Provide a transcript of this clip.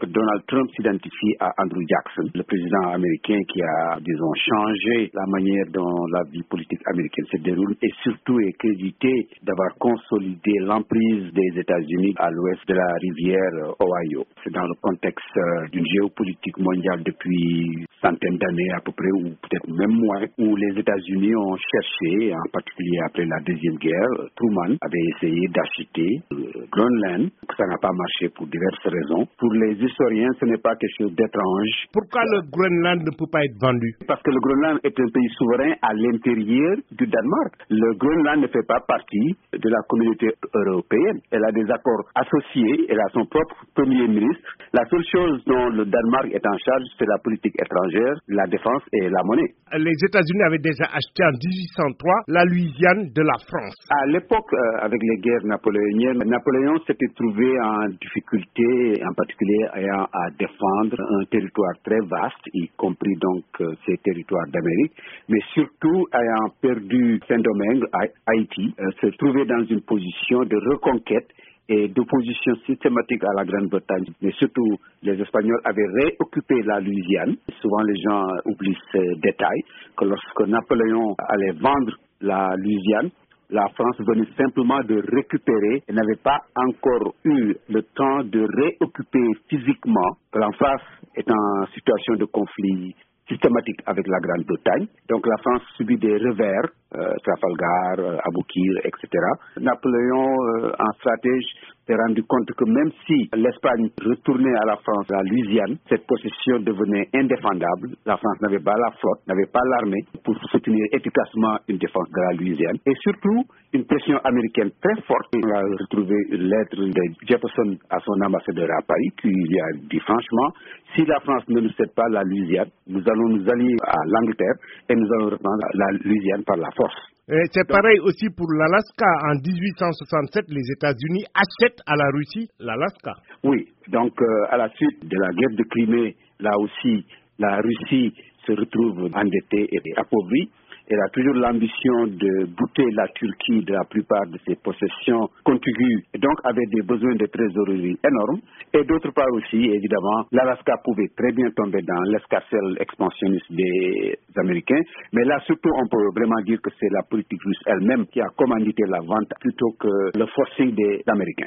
Donald Trump s'identifie à Andrew Jackson, le président américain qui a, disons, changé la manière dont la vie politique américaine se déroule et surtout est crédité d'avoir consolidé l'emprise des États-Unis à l'ouest de la rivière Ohio. C'est dans le contexte d'une géopolitique mondiale depuis centaines d'années à peu près, ou peut-être même moins, où les États-Unis ont cherché, en particulier après la Deuxième Guerre, Truman avait essayé d'acheter le Groenland. Ça n'a pas marché pour diverses raisons. Pour les historiens, ce n'est pas quelque chose d'étrange. Pourquoi le Groenland ne peut pas être vendu? Parce que le Groenland est un pays souverain à l'intérieur du Danemark. Le Groenland ne fait pas partie de la communauté européenne. Elle a des accords associés, elle a son propre premier ministre. La seule chose dont le Danemark est en charge, c'est la politique étrangère, la défense et la monnaie. Les États-Unis avaient déjà acheté en 1803 la Louisiane de la France. À l'époque, avec les guerres napoléoniennes, Napoléon s'était trouvé en difficulté, en particulier ayant à défendre un territoire très vaste, y compris donc ces territoires d'Amérique, mais surtout ayant perdu Saint-Domingue, Haïti, se trouvait dans une position de reconquête et d'opposition systématique à la Grande-Bretagne. Mais surtout, les Espagnols avaient réoccupé la Louisiane. Souvent, les gens oublient ce détail, que lorsque Napoléon allait vendre la Louisiane, la France venait simplement de récupérer et n'avait pas encore eu le temps de réoccuper physiquement. La France est en situation de conflit systématique avec la Grande-Bretagne. Donc la France subit des revers, Trafalgar, Aboukir, etc. Napoléon, en stratège, s'est rendu compte que même si l'Espagne retournait à la France, la Louisiane, cette possession devenait indéfendable. La France n'avait pas la flotte, n'avait pas l'armée pour soutenir efficacement une défense de la Louisiane. Et surtout, une pression américaine très forte. On a retrouvé une lettre de Jefferson à son ambassadeur à Paris qui lui a dit franchement, si la France ne nous cède pas la Louisiane, nous allons nous allier à l'Angleterre et nous allons reprendre la Louisiane par la force. C'est pareil aussi pour l'Alaska. En 1867, les États-Unis achètent à la Russie l'Alaska. Oui, donc à la suite de la guerre de Crimée, là aussi, la Russie se retrouve endettée et appauvrie. Elle a toujours l'ambition de bouter la Turquie de la plupart de ses possessions contiguës, et donc avait des besoins de trésorerie énormes. Et d'autre part aussi, évidemment, l'Alaska pouvait très bien tomber dans l'escarcelle expansionniste des Américains. Mais là, surtout, on peut vraiment dire que c'est la politique russe elle-même qui a commandité la vente plutôt que le forcing des Américains.